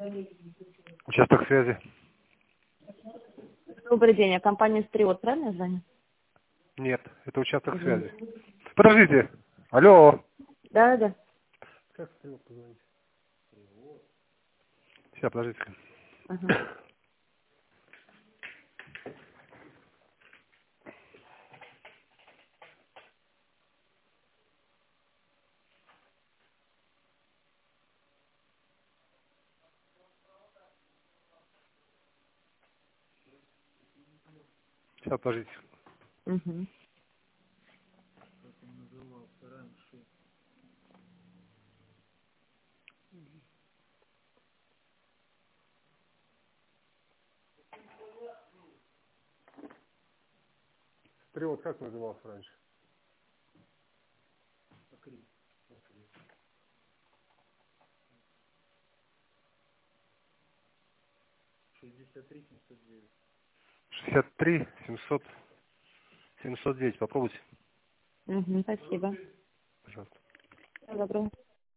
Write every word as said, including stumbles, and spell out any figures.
Участок связи. Добрый день, а компания Стриот, правильно я звоню? Нет, это участок Извините. связи. Подождите. Алло. Да, да. Как Стриот позвонить? Сейчас, подождите. Ага. Сейчас, подождите. Угу. Стриот как назывался раньше? шестьдесят три семьсот семьсот девять. Попробуйте. Угу, спасибо. Пожалуйста. Всего доброго.